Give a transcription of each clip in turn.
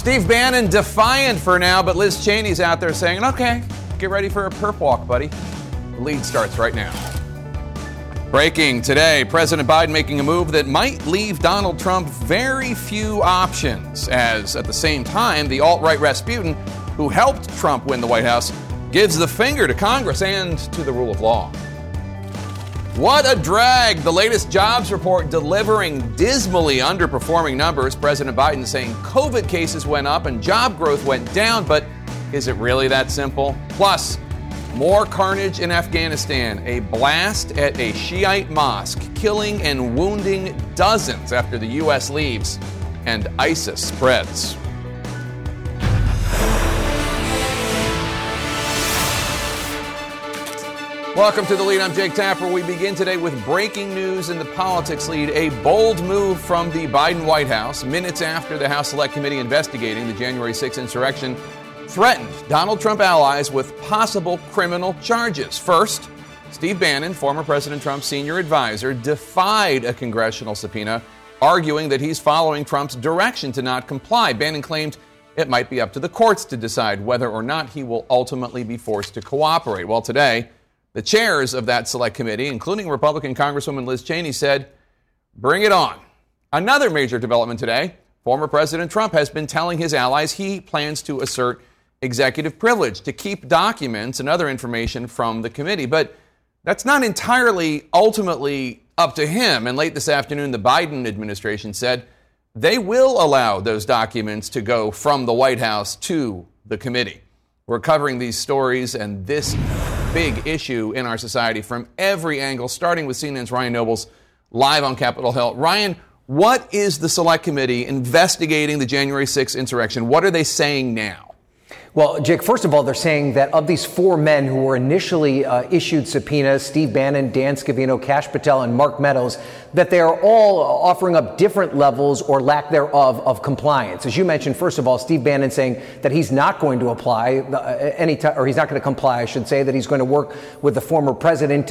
Steve Bannon defiant for now, but Liz Cheney's out there saying, okay, get ready for a perp walk, buddy. The lead starts right now. Breaking today, President Biden making a move that might leave Donald Trump very few options, as at the same time, the alt-right Rasputin, who helped Trump win the White House, gives the finger to Congress and to the rule of law. What a drag. The latest jobs report delivering dismally underperforming numbers. President Biden saying COVID cases went up and job growth went down, but is it really that simple? Plus, more carnage in Afghanistan. A blast at a Shiite mosque, killing and wounding dozens after the U.S. leaves, and ISIS spreads. Welcome to The Lead. I'm Jake Tapper. We begin today with breaking news in the politics lead. A bold move from the Biden White House minutes after the House Select Committee investigating the January 6th insurrection threatened Donald Trump allies with possible criminal charges. First, Steve Bannon, former President Trump's senior advisor, defied a congressional subpoena, arguing that he's following Trump's direction to not comply. Bannon claimed it might be up to the courts to decide whether or not he will ultimately be forced to cooperate. Well, today, the chairs of that select committee, including Republican Congresswoman Liz Cheney, said, bring it on. Another major development today, former President Trump has been telling his allies he plans to assert executive privilege to keep documents and other information from the committee. But that's not entirely ultimately up to him. And late this afternoon, the Biden administration said they will allow those documents to go from the White House to the committee. We're covering these stories and this big issue in our society from every angle, starting with CNN's Ryan Nobles live on Capitol Hill. Ryan, what is the Select Committee investigating the January 6th insurrection? What are they saying now? Well, Jake, first of all, they're saying that of these four men who were initially issued subpoenas, Steve Bannon, Dan Scavino, Kash Patel, and Mark Meadows, that they are all offering up different levels or lack thereof of compliance. As you mentioned, first of all, Steve Bannon saying that he's not going to apply or he's not going to comply, I should say, that he's going to work with the former president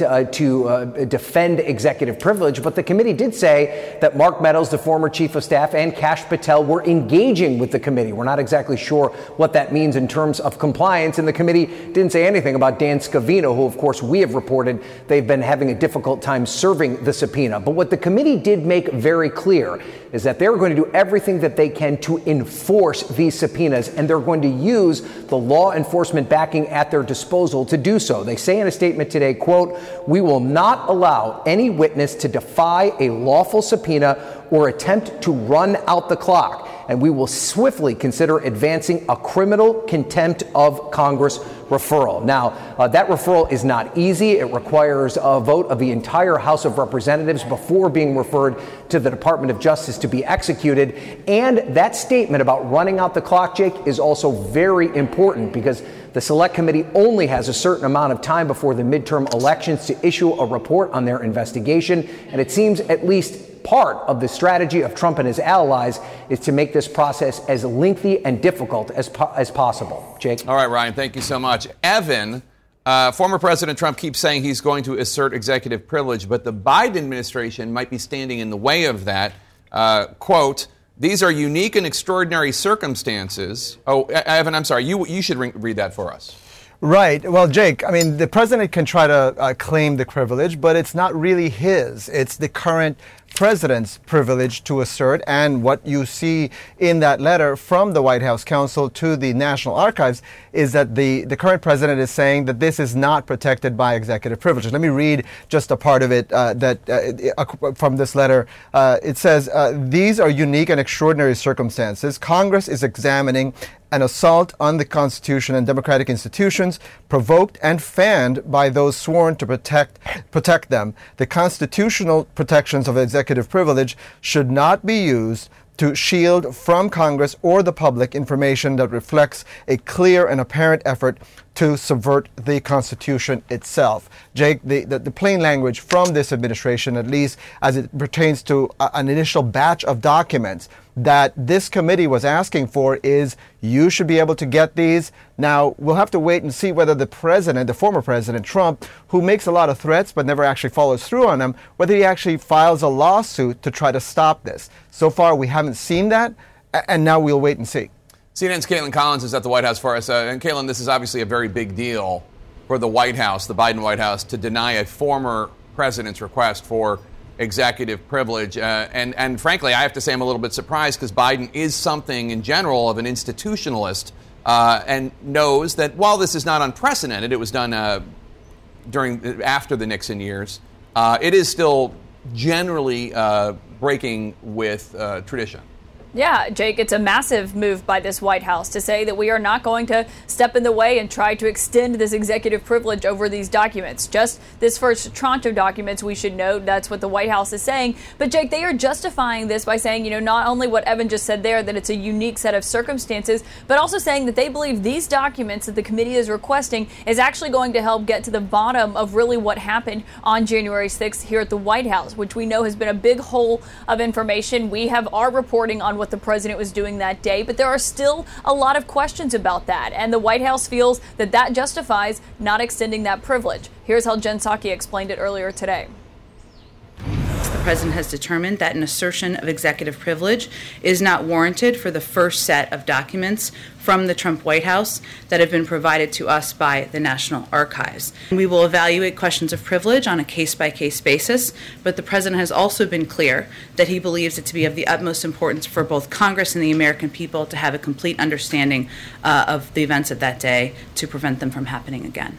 to defend executive privilege. But the committee did say that Mark Meadows, the former chief of staff, and Kash Patel were engaging with the committee. We're not exactly sure what that means in terms of compliance, and the committee didn't say anything about Dan Scavino, who, of course, we have reported they've been having a difficult time serving the subpoena. But what the committee did make very clear is that they're going to do everything that they can to enforce these subpoenas, and they're going to use the law enforcement backing at their disposal to do so. They say in a statement today, quote, "We will not allow any witness to defy a lawful subpoena or attempt to run out the clock, and we will swiftly consider advancing a criminal contempt of Congress referral." Now, that referral is not easy. It requires a vote of the entire House of Representatives before being referred to the Department of Justice to be executed. And that statement about running out the clock, Jake, is also very important because the Select Committee only has a certain amount of time before the midterm elections to issue a report on their investigation. And it seems at least part of the strategy of Trump and his allies is to make this process as lengthy and difficult as possible. Jake? All right, Ryan, thank you so much. Evan, former President Trump keeps saying he's going to assert executive privilege, but the Biden administration might be standing in the way of that. Quote, "These are unique and extraordinary circumstances." Oh, Evan, I'm sorry. You should read that for us. Right. Well, Jake, I mean, the president can try to claim the privilege, but it's not really his. It's the current president's privilege to assert. And what you see in that letter from the White House counsel to the National Archives is that the current president is saying that this is not protected by executive privilege. Let me read just a part of it from this letter. It says, "These are unique and extraordinary circumstances. Congress is examining an assault on the Constitution and democratic institutions provoked and fanned by those sworn to protect them. The constitutional protections of executive privilege should not be used to shield from Congress or the public information that reflects a clear and apparent effort to subvert the Constitution itself." Jake, the plain language from this administration, at least as it pertains to an initial batch of documents that this committee was asking for, is you should be able to get these. Now, we'll have to wait and see whether the president, the former President Trump, who makes a lot of threats but never actually follows through on them, whether he actually files a lawsuit to try to stop this. So far, we haven't seen that, and now we'll wait and see. CNN's Caitlin Collins is at the White House for us. And Caitlin, this is obviously a very big deal for the White House, the Biden White House, to deny a former president's request for executive privilege. And frankly, I have to say I'm a little bit surprised because Biden is something in general of an institutionalist and knows that while this is not unprecedented, it was done after the Nixon years, it is still generally breaking with tradition. Yeah, Jake, it's a massive move by this White House to say that we are not going to step in the way and try to extend this executive privilege over these documents. Just this first tranche of documents, we should note, that's what the White House is saying. But, Jake, they are justifying this by saying, not only what Evan just said there, that it's a unique set of circumstances, but also saying that they believe these documents that the committee is requesting is actually going to help get to the bottom of really what happened on January 6th here at the White House, which we know has been a big hole of information. We have our reporting on what the president was doing that day, but there are still a lot of questions about that, and the White House feels that that justifies not extending that privilege. Here's how Jen Psaki explained it earlier today. The president has determined that an assertion of executive privilege is not warranted for the first set of documents from the Trump White House that have been provided to us by the National Archives. We will evaluate questions of privilege on a case-by-case basis, but the president has also been clear that he believes it to be of the utmost importance for both Congress and the American people to have a complete understanding of the events of that day to prevent them from happening again.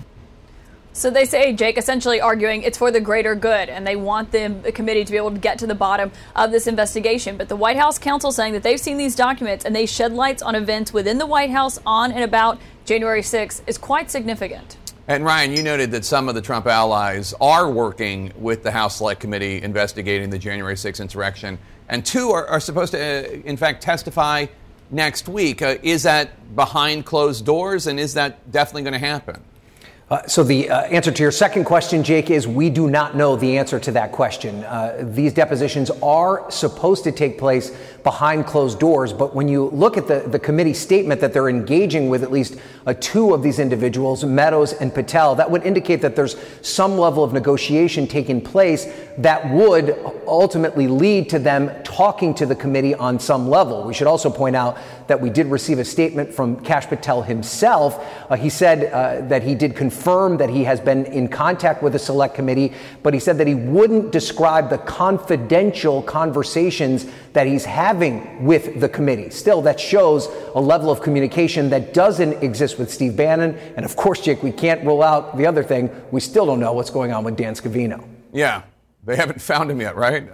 So they say, Jake, essentially arguing it's for the greater good, and they want the committee to be able to get to the bottom of this investigation. But the White House counsel saying that they've seen these documents and they shed lights on events within the White House on and about January 6th is quite significant. And Ryan, you noted that some of the Trump allies are working with the House Select Committee investigating the January 6th insurrection, and two are supposed to, in fact, testify next week. Is that behind closed doors, and is that definitely going to happen? So the answer to your second question, Jake, is we do not know the answer to that question. These depositions are supposed to take place behind closed doors, but when you look at the committee statement that they're engaging with at least two of these individuals, Meadows and Patel, that would indicate that there's some level of negotiation taking place that would ultimately lead to them talking to the committee on some level. We should also point out that we did receive a statement from Kash Patel himself. He said that he did confirm that he has been in contact with the Select Committee, but he said that he wouldn't describe the confidential conversations that he's having with the committee. Still, that shows a level of communication that doesn't exist with Steve Bannon. And of course, Jake, we can't rule out the other thing. We still don't know what's going on with Dan Scavino. Yeah, they haven't found him yet, right?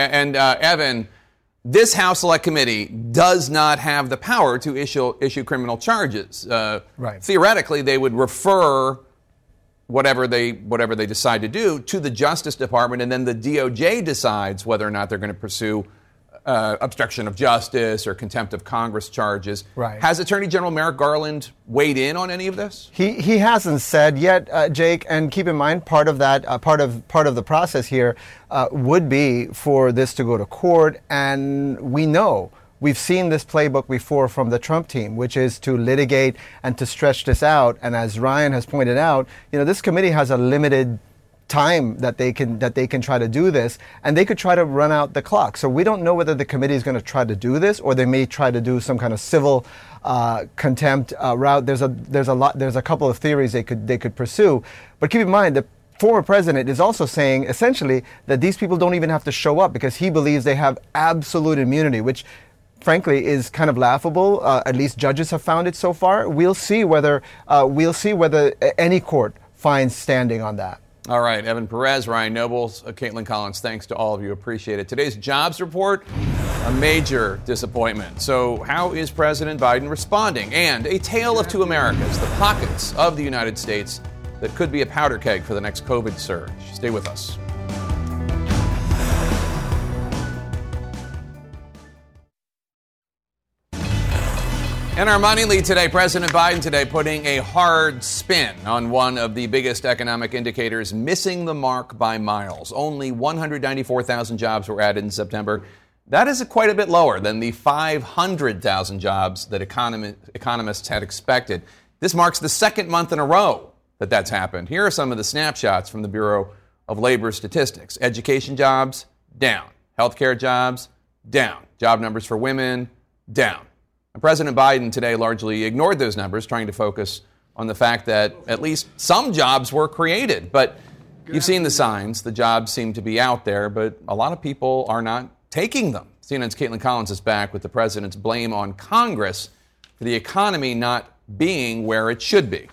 Evan, this House Select Committee does not have the power to issue criminal charges. Right. Theoretically, they would refer whatever they decide to do to the Justice Department, and then the DOJ decides whether or not they're going to pursue obstruction of justice or contempt of Congress charges. Right. Has Attorney General Merrick Garland weighed in on any of this? He hasn't said yet, Jake. And keep in mind, part of that, part of the process here would be for this to go to court. And we know we've seen this playbook before from the Trump team, which is to litigate and to stretch this out. And as Ryan has pointed out, this committee has a limited time that they can try to do this, and they could try to run out the clock. So we don't know whether the committee is going to try to do this, or they may try to do some kind of civil contempt route. There's a couple of theories they could pursue, but keep in mind the former president is also saying essentially that these people don't even have to show up because he believes they have absolute immunity, which frankly is kind of laughable. At least judges have found it so far. We'll see whether any court finds standing on that. All right, Evan Perez, Ryan Nobles, Caitlin Collins, thanks to all of you. Appreciate it. Today's jobs report, a major disappointment. So how is President Biden responding? And a tale of two Americas, the pockets of the United States that could be a powder keg for the next COVID surge. Stay with us. In our money lead today, President Biden today putting a hard spin on one of the biggest economic indicators, missing the mark by miles. Only 194,000 jobs were added in September. That is quite a bit lower than the 500,000 jobs that economists had expected. This marks the second month in a row that that's happened. Here are some of the snapshots from the Bureau of Labor Statistics. Education jobs, down. Healthcare jobs, down. Job numbers for women, down. And President Biden today largely ignored those numbers, trying to focus on the fact that at least some jobs were created. But you've seen the signs. The jobs seem to be out there, but a lot of people are not taking them. CNN's Caitlin Collins is back with the president's blame on Congress for the economy not being where it should be.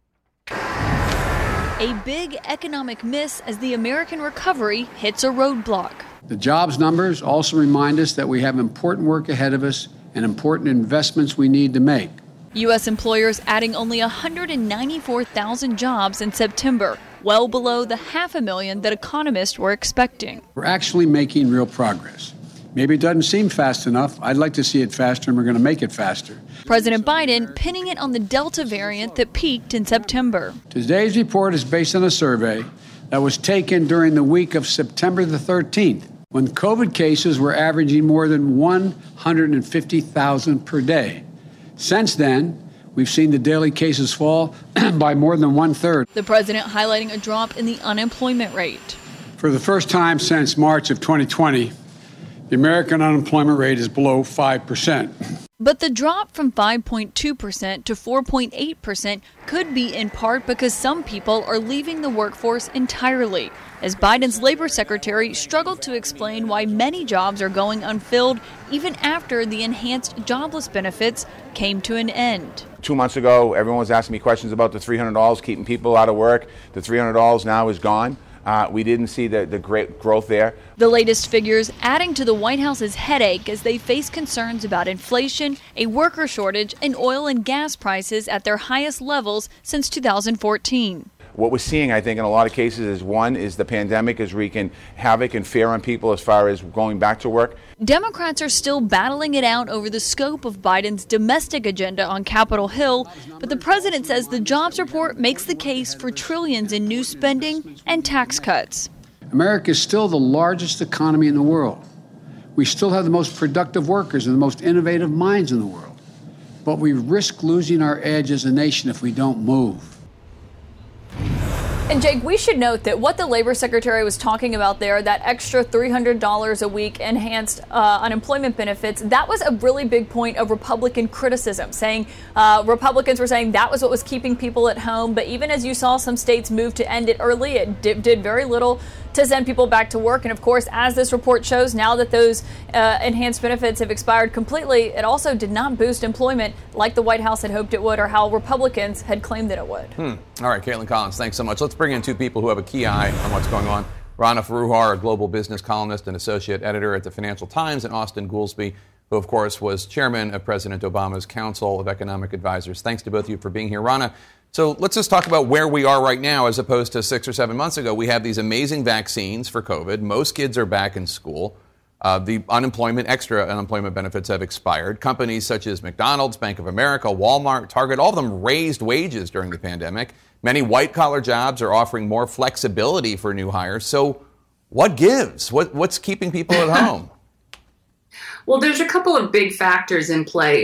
A big economic miss as the American recovery hits a roadblock. The jobs numbers also remind us that we have important work ahead of us and important investments we need to make. U.S. employers adding only 194,000 jobs in September, well below the 500,000 that economists were expecting. We're actually making real progress. Maybe it doesn't seem fast enough. I'd like to see it faster, and we're going to make it faster. President Biden pinning it on the Delta variant that peaked in September. Today's report is based on a survey that was taken during the week of September the 13th, when COVID cases were averaging more than 150,000 per day. Since then, we've seen the daily cases fall by more than 1/3. The president highlighting a drop in the unemployment rate. For the first time since March of 2020, the American unemployment rate is below 5%. But the drop from 5.2% to 4.8% could be in part because some people are leaving the workforce entirely, as Biden's labor secretary struggled to explain why many jobs are going unfilled even after the enhanced jobless benefits came to an end. 2 months ago, everyone was asking me questions about the $300 keeping people out of work. The $300 now is gone. We didn't see the great growth there. The latest figures adding to the White House's headache as they face concerns about inflation, a worker shortage, and oil and gas prices at their highest levels since 2014. What we're seeing, I think, in a lot of cases is one is the pandemic is wreaking havoc and fear on people as far as going back to work. Democrats are still battling it out over the scope of Biden's domestic agenda on Capitol Hill, but the president says the jobs report makes the case for trillions in new spending and tax cuts. America is still the largest economy in the world. We still have the most productive workers and the most innovative minds in the world. But we risk losing our edge as a nation if we don't move. And Jake, we should note that what the labor secretary was talking about there, that extra $300 a week enhanced unemployment benefits, that was a really big point of Republican criticism, saying Republicans were saying that was what was keeping people at home. But even as you saw some states move to end it early, it did very little to send people back to work. And of course, as this report shows, now that those enhanced benefits have expired completely, it also did not boost employment like the White House had hoped it would or how Republicans had claimed that it would. All right, Caitlin Collins, thanks so much. Let's bring in two people who have a key eye on what's going on. Rana Foroohar, a global business columnist and associate editor at the Financial Times, and Austin Goolsbee, who, of course, was chairman of President Obama's Council of Economic Advisors. Thanks to both of you for being here. Rana, so let's just talk about where we are right now as opposed to 6 or 7 months ago. We have these amazing vaccines for COVID. Most kids are back in school. The extra unemployment benefits have expired. Companies such as McDonald's, Bank of America, Walmart, Target, all of them raised wages during the pandemic. Many white-collar jobs are offering more flexibility for new hires. So what gives? What's keeping people at home? Well, there's a couple of big factors in play.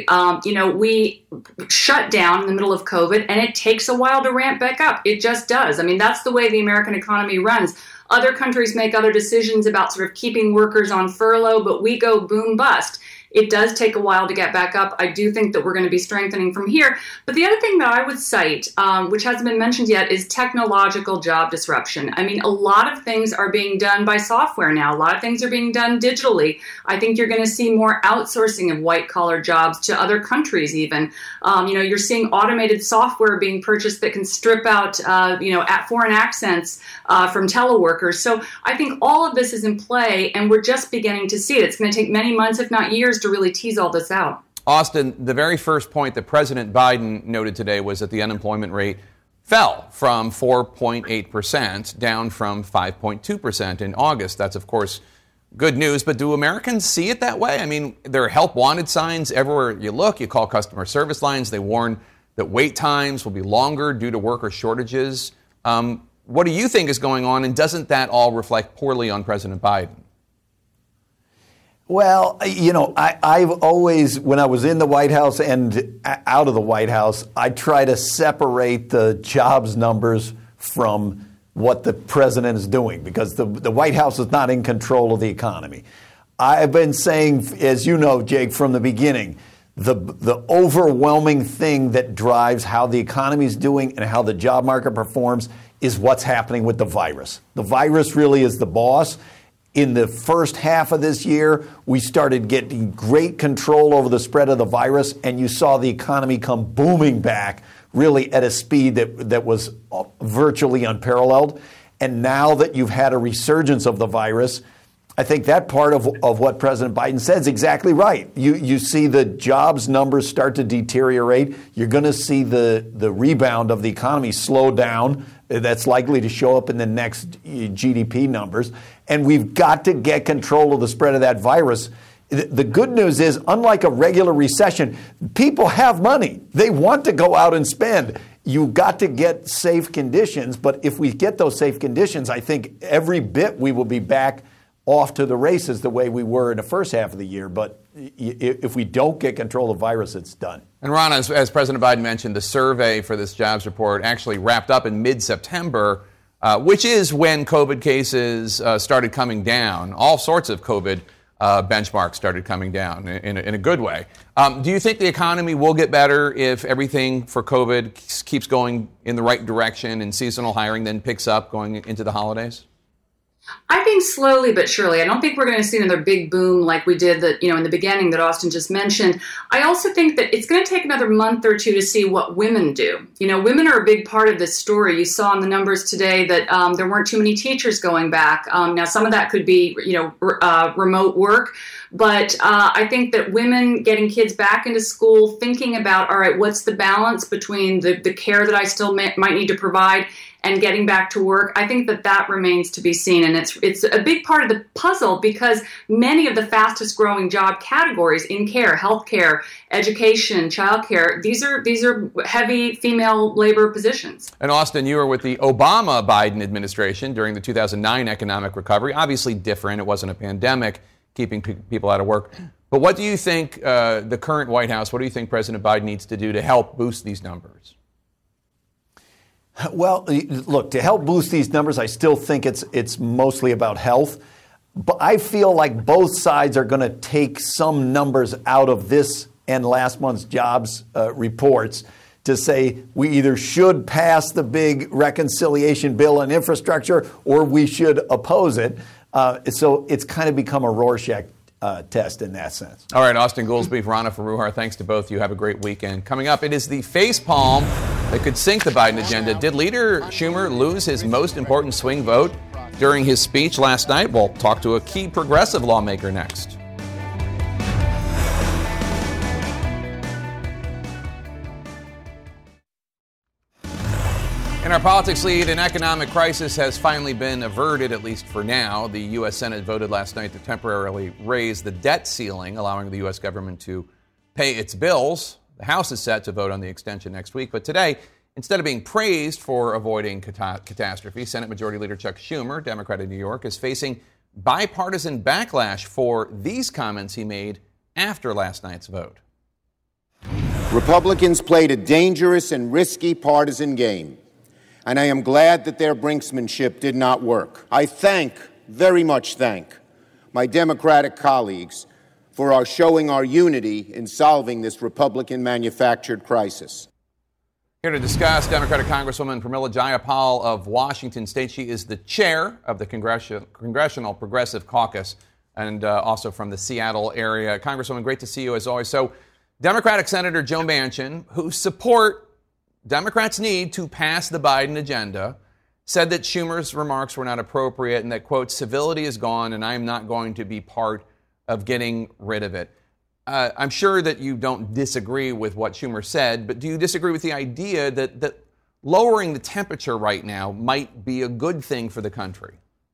We shut down in the middle of COVID, and it takes a while to ramp back up. It just does. I mean, that's the way the American economy runs. Other countries make other decisions about sort of keeping workers on furlough, but we go boom bust. It does take a while to get back up. I do think that we're going to be strengthening from here. But the other thing that I would cite, which hasn't been mentioned yet, is technological job disruption. I mean, a lot of things are being done by software now. A lot of things are being done digitally. I think you're going to see more outsourcing of white-collar jobs to other countries even. You're seeing automated software being purchased that can strip out, at foreign accents from teleworkers. So I think all of this is in play, and we're just beginning to see it. It's going to take many months, if not years, to really tease all this out. Austin, the very first point that President Biden noted today was that the unemployment rate fell from 4.8% down from 5.2% in August. That's, of course, good news. But do Americans see it that way? I mean, there are help wanted signs everywhere you look. You call customer service lines. They warn that wait times will be longer due to worker shortages. What do you think is going on? And doesn't that all reflect poorly on President Biden? Well, I've always, when I was in the White House and out of the White House, I try to separate the jobs numbers from what the president is doing, because the White House is not in control of the economy. I've been saying, as you know, Jake, from the beginning, the overwhelming thing that drives how the economy is doing and how the job market performs is what's happening with the virus. The virus really is the boss. In the first half of this year, we started getting great control over the spread of the virus, and you saw the economy come booming back really at a speed that was virtually unparalleled. And now that you've had a resurgence of the virus, I think that part of what President Biden said is exactly right. You see the jobs numbers start to deteriorate. You're going to see the rebound of the economy slow down. That's likely to show up in the next GDP numbers. And we've got to get control of the spread of that virus. The good news is, unlike a regular recession, people have money. They want to go out and spend. You got to get safe conditions. But if we get those safe conditions, I think every bit we will be back off to the races the way we were in the first half of the year. But if we don't get control of the virus, it's done. And Ron, as President Biden mentioned, the survey for this jobs report actually wrapped up in mid-September, which is when COVID cases started coming down. All sorts of COVID benchmarks started coming down in a good way. Do you think the economy will get better if everything for COVID keeps going in the right direction and seasonal hiring then picks up going into the holidays? I think slowly but surely. I don't think we're going to see another big boom like we did in the beginning that Austin just mentioned. I also think that it's going to take another month or two to see what women do. Women are a big part of this story. You saw in the numbers today that there weren't too many teachers going back. Now, some of that could be, remote work. But I think that women getting kids back into school, thinking about, all right, what's the balance between the care that I still might need to provide and getting back to work, I think that remains to be seen. And it's a big part of the puzzle because many of the fastest growing job categories in care, healthcare, education, childcare, these are heavy female labor positions. And Austin, you were with the Obama-Biden administration during the 2009 economic recovery. Obviously different. It wasn't a pandemic keeping people out of work. But what do you think the current White House, what do you think President Biden needs to do to help boost these numbers? Well, look, to help boost these numbers, I still think it's mostly about health. But I feel like both sides are going to take some numbers out of this and last month's jobs reports to say we either should pass the big reconciliation bill on infrastructure or we should oppose it. So it's kind of become a Rorschach test in that sense. All right, Austin Goolsbee, Rana Foroohar, thanks to both of you. Have a great weekend. Coming up, it is the facepalm that could sink the Biden agenda. Did Leader Schumer lose his most important swing vote during his speech last night? We'll talk to a key progressive lawmaker next. In our politics lead, an economic crisis has finally been averted, at least for now. The U.S. Senate voted last night to temporarily raise the debt ceiling, allowing the U.S. government to pay its bills. The House is set to vote on the extension next week. But today, instead of being praised for avoiding catastrophe, Senate Majority Leader Chuck Schumer, Democrat of New York, is facing bipartisan backlash for these comments he made after last night's vote. Republicans played a dangerous and risky partisan game, and I am glad that their brinksmanship did not work. I very much thank my Democratic colleagues for our showing our unity in solving this Republican-manufactured crisis. Here to discuss, Democratic Congresswoman Pramila Jayapal of Washington State. She is the chair of the Congressional Progressive Caucus and also from the Seattle area. Congresswoman, great to see you as always. So, Democratic Senator Joe Manchin, who support Democrats' need to pass the Biden agenda, said that Schumer's remarks were not appropriate and that, quote, civility is gone and I am not going to be part of getting rid of it. I'm sure that you don't disagree with what Schumer said, but do you disagree with the idea that lowering the temperature right now might be a good thing for the country?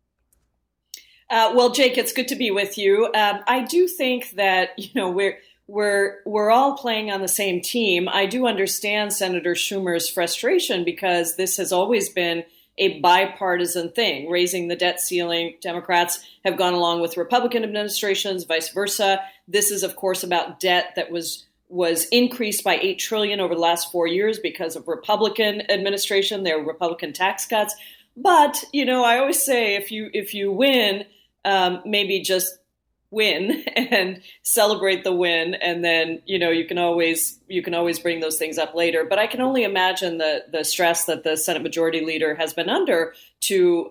Well, Jake, it's good to be with you. I do think that, we're all playing on the same team. I do understand Senator Schumer's frustration because this has always been a bipartisan thing, raising the debt ceiling. Democrats have gone along with Republican administrations, vice versa. This is, of course, about debt that was increased by $8 trillion over the last 4 years because of Republican administration. There were Republican tax cuts. But, I always say if you win, maybe just win and celebrate the win, and then you can always bring those things up later. But I can only imagine the stress that the Senate Majority Leader has been under to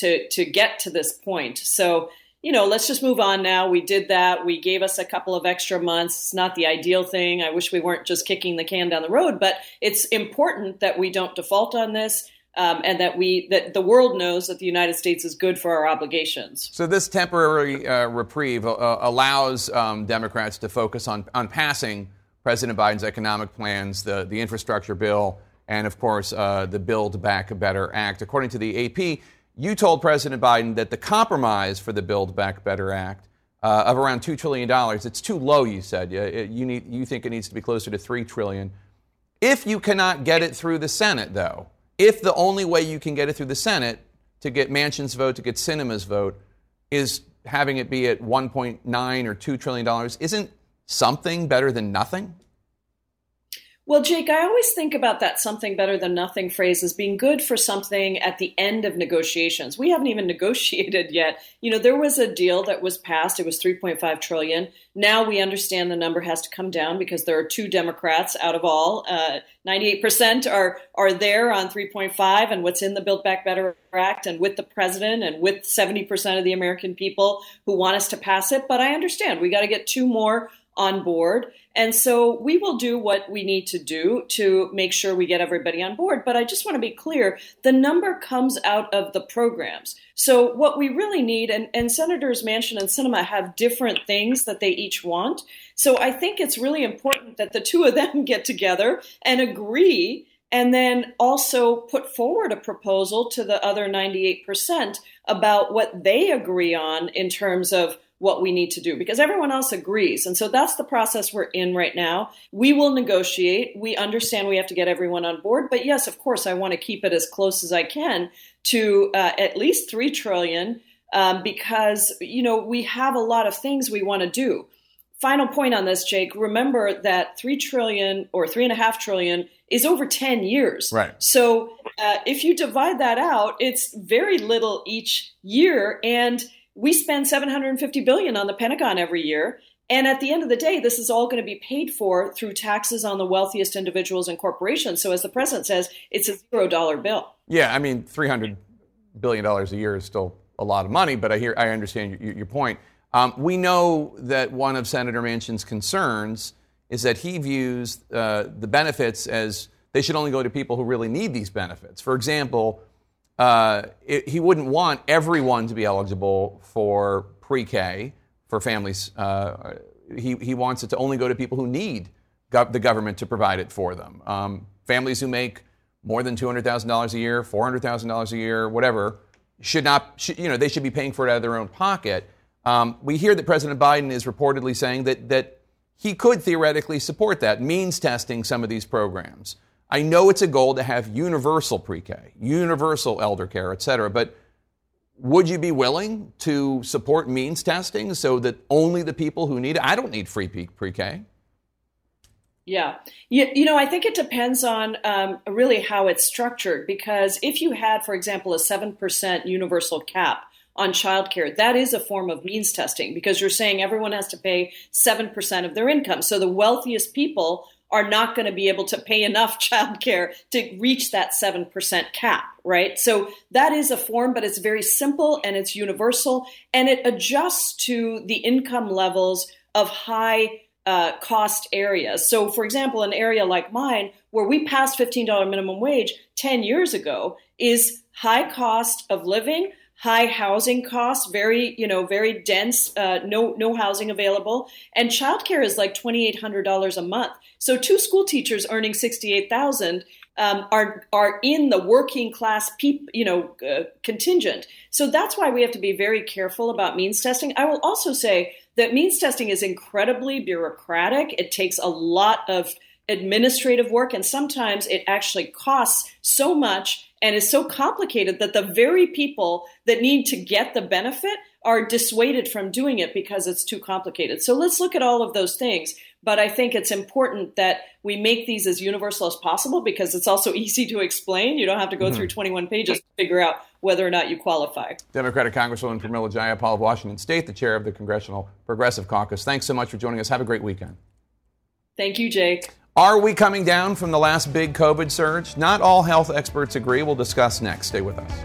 get to this point. So let's just move on now. We did that. We gave us a couple of extra months. It's not the ideal thing. I wish we weren't just kicking the can down the road, but it's important that we don't default on this. And that the world knows that the United States is good for our obligations. So this temporary reprieve allows Democrats to focus on passing President Biden's economic plans, the infrastructure bill, and, of course, the Build Back Better Act. According to the AP, you told President Biden that the compromise for the Build Back Better Act of around $2 trillion, it's too low, you said. You think it needs to be closer to $3 trillion. If you cannot get it through the Senate, though, if the only way you can get it through the Senate to get Manchin's vote, to get Sinema's vote, is having it be at $1.9 or $2 trillion, isn't something better than nothing? Well, Jake, I always think about that something better than nothing phrase as being good for something at the end of negotiations. We haven't even negotiated yet. There was a deal that was passed. It was $3.5 trillion. Now we understand the number has to come down because there are 2 Democrats out of all. 98% are there on 3.5 and what's in the Build Back Better Act and with the president and with 70% of the American people who want us to pass it. But I understand we got to get 2 more on board. And so we will do what we need to do to make sure we get everybody on board. But I just want to be clear, the number comes out of the programs. So what we really need, and Senators Manchin and Sinema have different things that they each want. So I think it's really important that the 2 of them get together and agree and then also put forward a proposal to the other 98% about what they agree on in terms of what we need to do, because everyone else agrees. And so that's the process we're in right now. We will negotiate. We understand we have to get everyone on board. But yes, of course, I want to keep it as close as I can to at least $3 trillion because, we have a lot of things we want to do. Final point on this, Jake, remember that $3 trillion or $3.5 trillion is over 10 years. Right. So if you divide that out, it's very little each year. And we spend $750 billion on the Pentagon every year. And at the end of the day, this is all going to be paid for through taxes on the wealthiest individuals and corporations. So as the president says, it's a $0 bill. Yeah, I mean, $300 billion a year is still a lot of money, but I understand your point. We know that one of Senator Manchin's concerns is that he views the benefits as they should only go to people who really need these benefits. For example, he wouldn't want everyone to be eligible for pre-K for families. He wants it to only go to people who need the government to provide it for them. Families who make more than $200,000 a year, $400,000 a year, whatever, they should be paying for it out of their own pocket. We hear that President Biden is reportedly saying that he could theoretically support that, means testing some of these programs. I know it's a goal to have universal pre-K, universal elder care, et cetera, but would you be willing to support means testing so that only the people who need it? I don't need free pre-K. Yeah. I think it depends on really how it's structured, because if you had, for example, a 7% universal cap on childcare, that is a form of means testing because you're saying everyone has to pay 7% of their income. So the wealthiest people are not going to be able to pay enough childcare to reach that 7% cap, right? So that is a form, but it's very simple and it's universal, and it adjusts to the income levels of high cost areas. So, for example, an area like mine, where we passed $15 minimum wage 10 years ago, is high cost of living, high housing costs, very dense, no housing available. And childcare is like $2,800 a month. So 2 school teachers earning $68,000 are in the working class contingent. So that's why we have to be very careful about means testing. I will also say that means testing is incredibly bureaucratic. It takes a lot of administrative work, and sometimes it actually costs so much and is so complicated that the very people that need to get the benefit are dissuaded from doing it because it's too complicated. So let's look at all of those things. But I think it's important that we make these as universal as possible because it's also easy to explain. You don't have to go through 21 pages to figure out whether or not you qualify. Democratic Congresswoman Pramila Jayapal of Washington State, the chair of the Congressional Progressive Caucus. Thanks so much for joining us. Have a great weekend. Thank you, Jake. Are we coming down from the last big COVID surge? Not all health experts agree. We'll discuss next. Stay with us.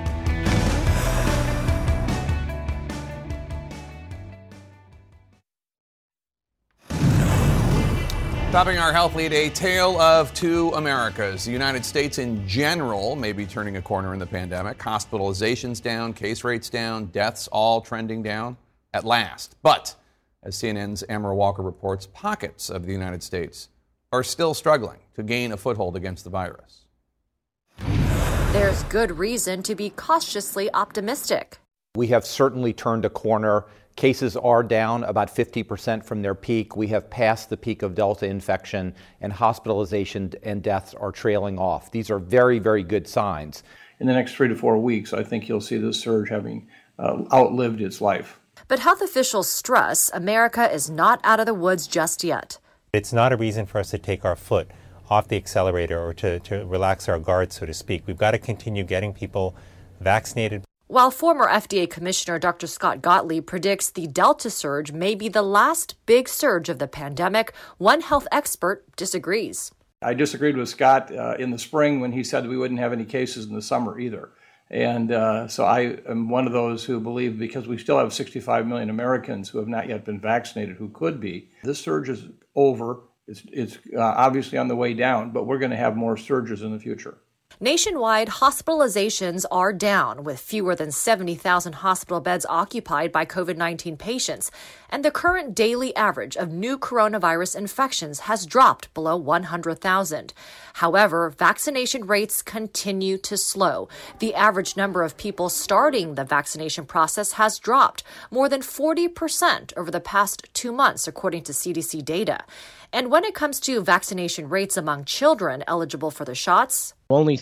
Topping our health lead, a tale of two Americas. The United States in general may be turning a corner in the pandemic. Hospitalizations down, case rates down, deaths all trending down at last. But as CNN's Amara Walker reports, pockets of the United States are still struggling to gain a foothold against the virus. There's good reason to be cautiously optimistic. We have certainly turned a corner. Cases are down about 50% from their peak. We have passed the peak of Delta infection, and hospitalization and deaths are trailing off. These are very, very good signs. In the next 3 to 4 weeks, I think you'll see this surge having outlived its life. But health officials stress America is not out of the woods just yet. It's not a reason for us to take our foot off the accelerator or to relax our guard, so to speak. We've got to continue getting people vaccinated. While former FDA Commissioner Dr. Scott Gottlieb predicts the Delta surge may be the last big surge of the pandemic, one health expert disagrees. I disagreed with Scott in the spring when he said we wouldn't have any cases in the summer either. And so I am one of those who believe, because we still have 65 million Americans who have not yet been vaccinated who could be, this surge is over. It's obviously on the way down, but we're going to have more surges in the future. Nationwide, hospitalizations are down, with fewer than 70,000 hospital beds occupied by COVID-19 patients, and the current daily average of new coronavirus infections has dropped below 100,000. However, vaccination rates continue to slow. The average number of people starting the vaccination process has dropped more than 40% over the past 2 months, according to CDC data. And when it comes to vaccination rates among children eligible for the shots, only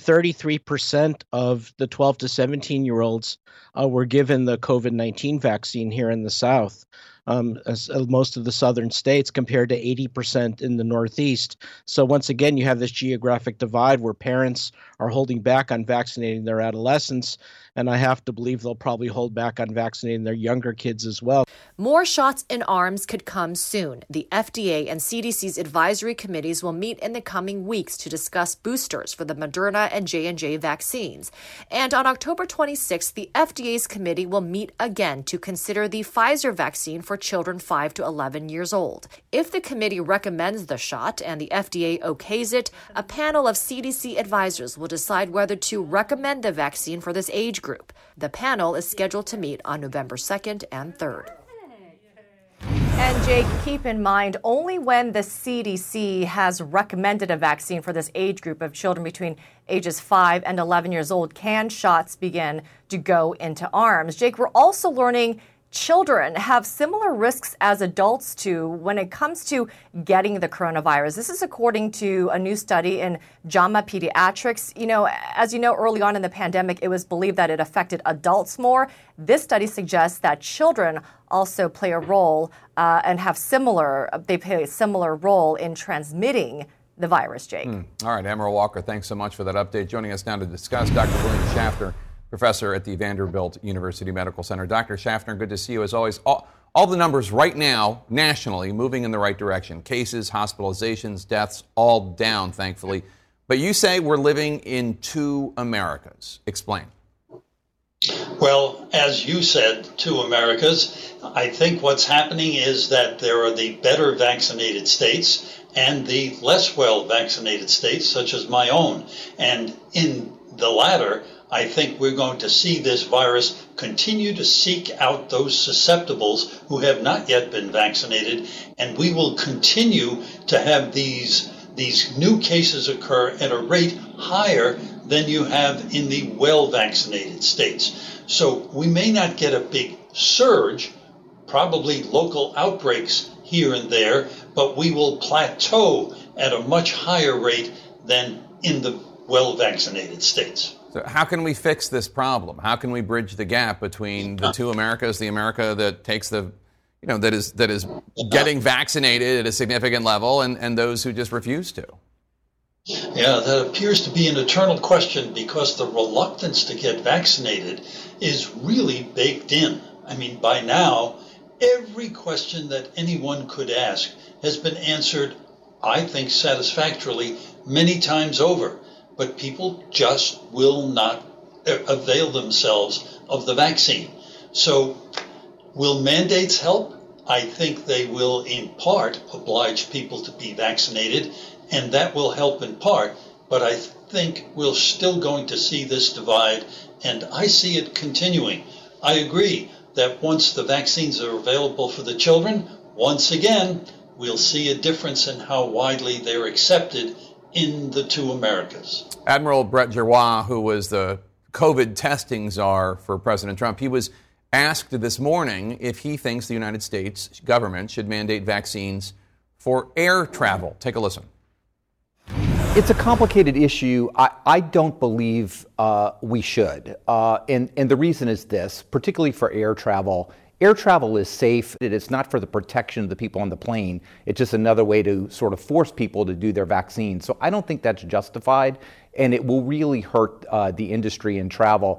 33% of the 12 to 17-year-olds were given the COVID-19 vaccine here in the South. As most of the southern states, compared to 80% in the Northeast. So once again, you have this geographic divide where parents are holding back on vaccinating their adolescents, and I have to believe they'll probably hold back on vaccinating their younger kids as well. More shots in arms could come soon. The FDA and CDC's advisory committees will meet in the coming weeks to discuss boosters for the Moderna and J&J vaccines. And on October 26th, the FDA's committee will meet again to consider the Pfizer vaccine for children 5 to 11 years old. If the committee recommends the shot and the FDA okays it, a panel of CDC advisors will decide whether to recommend the vaccine for this age group. The panel is scheduled to meet on November 2nd and 3rd. And Jake, keep in mind, only when the CDC has recommended a vaccine for this age group of children between ages 5 and 11 years old can shots begin to go into arms. Jake, we're also learning children have similar risks as adults do when it comes to getting the coronavirus. This is according to a new study in JAMA Pediatrics. As you know, early on in the pandemic, it was believed that it affected adults more. This study suggests that children also play a role and they play a similar role in transmitting the virus, Jake. All right, Amara Walker, thanks so much for that update. Joining us now to discuss, Dr. William Schaffner, professor at the Vanderbilt University Medical Center. Dr. Schaffner, good to see you as always. All the numbers right now, nationally, moving in the right direction. Cases, hospitalizations, deaths, all down, thankfully. But you say we're living in two Americas. Explain. Well, as you said, two Americas. I think what's happening is that there are the better vaccinated states and the less well vaccinated states, such as my own. And in the latter, I think we're going to see this virus continue to seek out those susceptibles who have not yet been vaccinated, and we will continue to have these new cases occur at a rate higher than you have in the well-vaccinated states. So we may not get a big surge, probably local outbreaks here and there, but we will plateau at a much higher rate than in the well-vaccinated states. So how can we fix this problem? How can we bridge the gap between the two Americas, the America that takes the, that is getting vaccinated at a significant level and those who just refuse to? Yeah, that appears to be an eternal question because the reluctance to get vaccinated is really baked in. I mean, by now, every question that anyone could ask has been answered, I think, satisfactorily many times over. But people just will not avail themselves of the vaccine. So will mandates help? I think they will in part oblige people to be vaccinated, and that will help in part. But I think we're still going to see this divide, and I see it continuing. I agree that once the vaccines are available for the children, once again, we'll see a difference in how widely they're accepted in the two Americas. Admiral Brett Giroir, who was the COVID testing czar for President Trump, he was asked this morning if he thinks the United States government should mandate vaccines for air travel. Take a listen. It's a complicated issue. I don't believe we should. And the reason is this, particularly for air travel. Air travel is safe. It's not for the protection of the people on the plane. It's just another way to sort of force people to do their vaccine. So I don't think that's justified, and it will really hurt the industry in travel.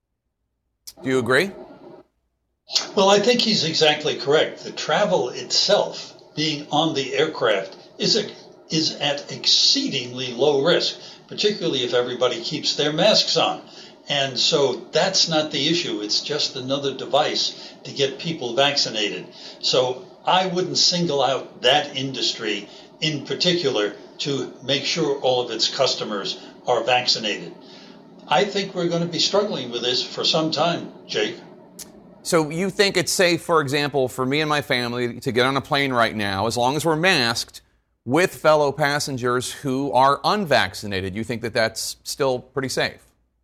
Do you agree? Well, I think he's exactly correct. The travel itself, being on the aircraft, is at exceedingly low risk, particularly if everybody keeps their masks on. And so that's not the issue. It's just another device to get people vaccinated. So I wouldn't single out that industry in particular to make sure all of its customers are vaccinated. I think we're going to be struggling with this for some time, Jake. So you think it's safe, for example, for me and my family to get on a plane right now, as long as we're masked, with fellow passengers who are unvaccinated? You think that that's still pretty safe?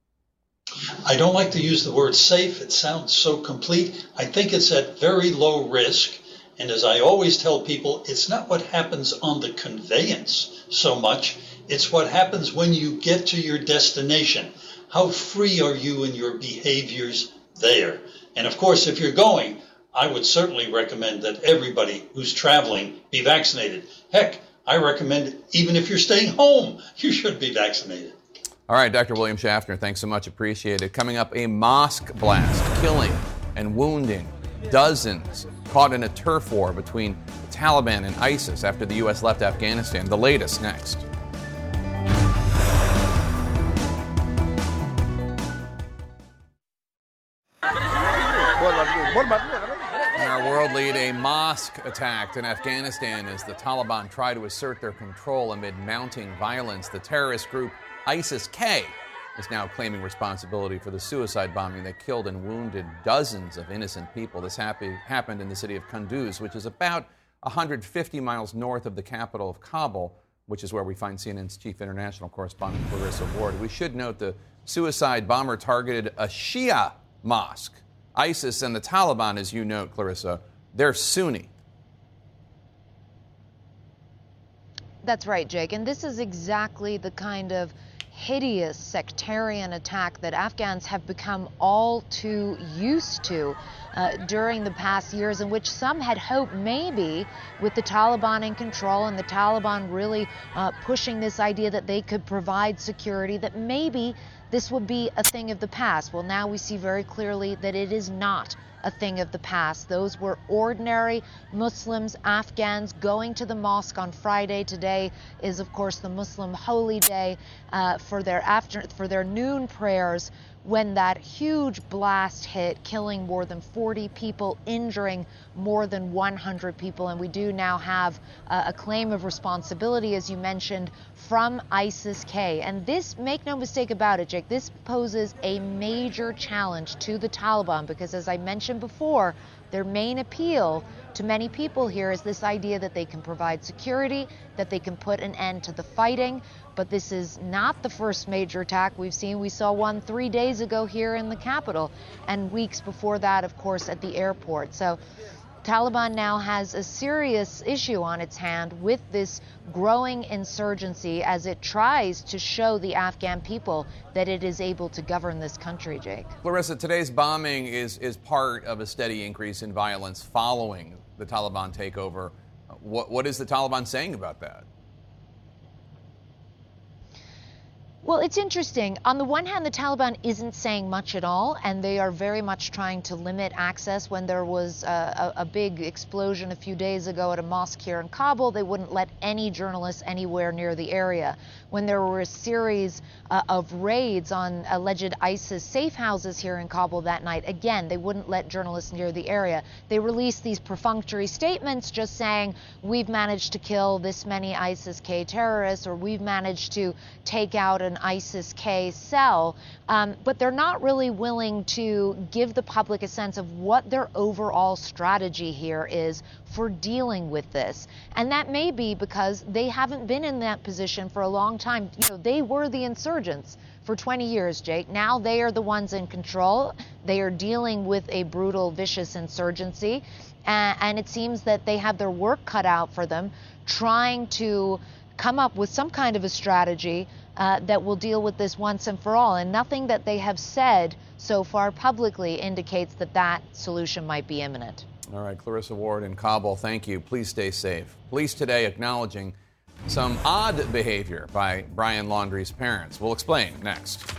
I don't like to use the word safe. It sounds so complete. I think it's at very low risk. And as I always tell people, it's not what happens on the conveyance so much. It's what happens when you get to your destination. How free are you in your behaviors there? And of course, if you're going, I would certainly recommend that everybody who's traveling be vaccinated. Heck, I recommend even if you're staying home, you should be vaccinated. All right, Dr. William Schaffner, thanks so much. Appreciate it. Coming up, a mosque blast, killing and wounding dozens, caught in a turf war between the Taliban and ISIS after the U.S. left Afghanistan. The latest next. In our world lead, a mosque attacked in Afghanistan as the Taliban try to assert their control amid mounting violence. The terrorist group ISIS-K is now claiming responsibility for the suicide bombing that killed and wounded dozens of innocent people. This happened in the city of Kunduz, which is about 150 miles north of the capital of Kabul, which is where we find CNN's chief international correspondent, Clarissa Ward. We should note the suicide bomber targeted a Shia mosque. ISIS and the Taliban, as you note, Clarissa, they're Sunni. That's right, Jake. And this is exactly the kind of hideous sectarian attack that Afghans have become all too used to during the past years, in which some had hoped maybe with the Taliban in control and the Taliban really pushing this idea that they could provide security, that maybe this would be a thing of the past. Well, now we see very clearly that it is not a thing of the past. Those were ordinary Muslims, Afghans, going to the mosque on Friday. Today is, of course, the Muslim holy day for their noon prayers, when that huge blast hit, killing more than 40 people, injuring more than 100 people. And we do now have a claim of responsibility, as you mentioned, from ISIS-K. And this, make no mistake about it, Jake, this poses a major challenge to the Taliban because, as I mentioned before, their main appeal to many people here is this idea that they can provide security, that they can put an end to the fighting. But this is not the first major attack we've seen. We saw one 3 days ago here in the capital, and weeks before that, of course, at the airport. So Taliban now has a serious issue on its hand with this growing insurgency as it tries to show the Afghan people that it is able to govern this country, Jake. Larissa, today's bombing is part of a steady increase in violence following the Taliban takeover. What is the Taliban saying about that? Well, it's interesting. On the one hand, the Taliban isn't saying much at all, and they are very much trying to limit access. When there was a big explosion a few days ago at a mosque here in Kabul, they wouldn't let any journalists anywhere near the area. When there were a series of raids on alleged ISIS safe houses here in Kabul that night, again, they wouldn't let journalists near the area. They released these perfunctory statements just saying, we've managed to kill this many ISIS-K terrorists, or we've managed to take out an ISIS-K cell, but they're not really willing to give the public a sense of what their overall strategy here is for dealing with this. And that may be because they haven't been in that position for a long time. You know, they were the insurgents for 20 years, Jake. Now they are the ones in control. They are dealing with a brutal, vicious insurgency. And it seems that they have their work cut out for them, trying to come up with some kind of a strategy that will deal with this once and for all. And nothing that they have said so far publicly indicates that that solution might be imminent. All right, Clarissa Ward in Kabul, thank you. Please stay safe. Police today acknowledging some odd behavior by Brian Laundrie's parents. We'll explain next.